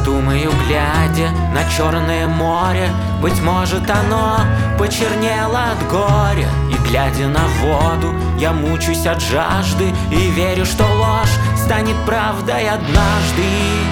Думаю, глядя на черное море, быть может, оно почернело от горя. И глядя на воду, я мучусь от жажды и верю, что ложь станет правдой однажды.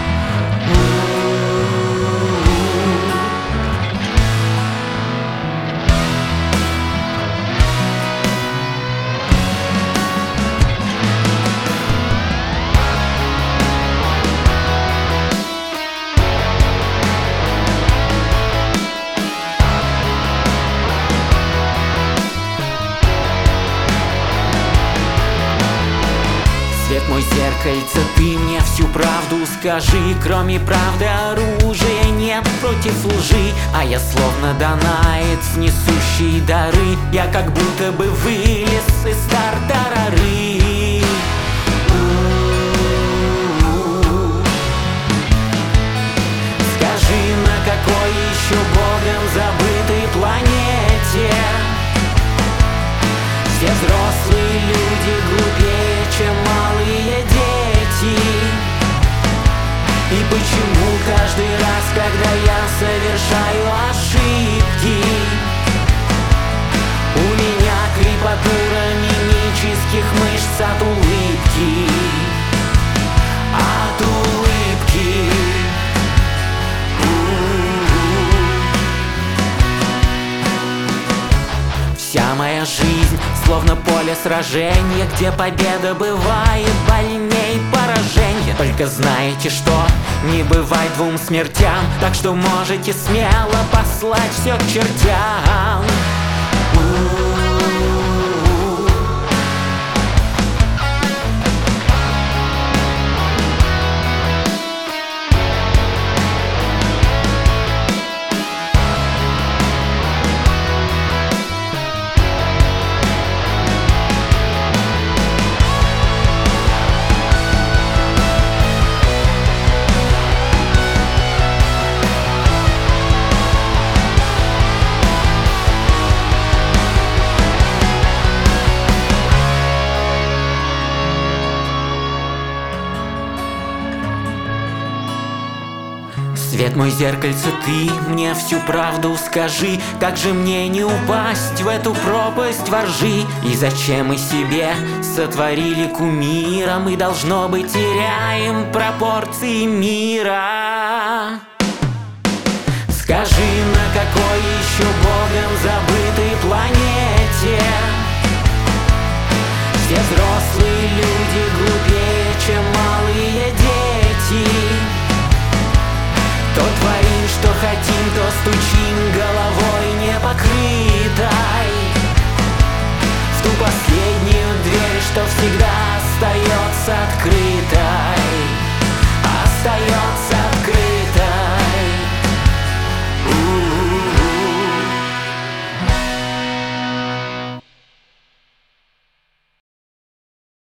Свет мой зеркальце, ты мне всю правду скажи. Кроме правды оружия нет против лжи. А я словно данаец, несущий дары. Я как будто бы вылез из тартарары. Скажи, на какой еще богом забытой планете все взрослые люди глупее, чем малые дети? И почему каждый раз, когда я совершаю ошибки, у меня крепатура мимических мышц от улыбки? От улыбки. Вся моя жизнь словно поле сражения, где победа бывает больней поражения. Только знаете что? Не бывает двум смертям, так что можете смело послать все к чертям. Свет мой зеркальце, ты мне всю правду скажи. Как же мне не упасть в эту пропасть воржи? И зачем мы себе сотворили кумира? Мы, должно быть, теряем пропорции мира. Скажи, на какой еще богом забытой планете все взрослые люди глупее, чем малые дети? То творим, что хотим, то стучим головой